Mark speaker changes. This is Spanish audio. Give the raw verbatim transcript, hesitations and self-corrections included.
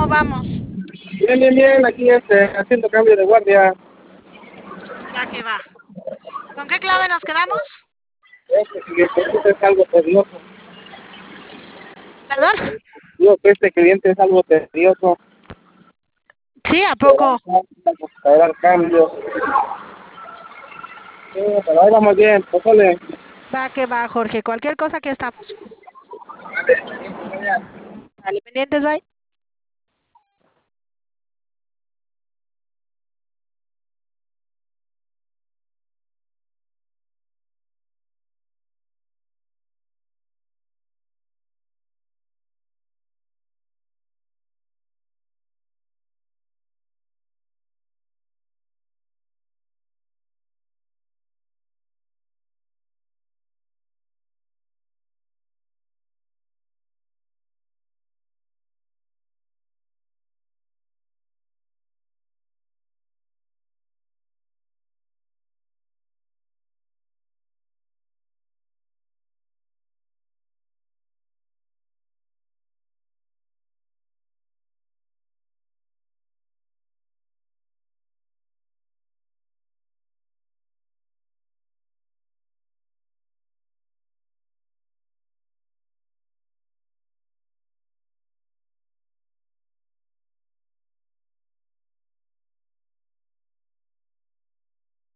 Speaker 1: vamos?
Speaker 2: Bien, bien, bien, aquí este, haciendo cambio de guardia.
Speaker 1: Va que va. ¿Con qué clave nos quedamos?
Speaker 2: Este cliente este es algo tedioso.
Speaker 1: ¿Perdón?
Speaker 2: Digo que este cliente es algo tedioso.
Speaker 1: Sí, ¿a
Speaker 2: Le dan
Speaker 1: poco?
Speaker 2: cambios, le dan cambios. Sí, pero ahí vamos bien, pues ole.
Speaker 1: Va que va, Jorge. Cualquier cosa que estamos. Vale, pendientes, bye.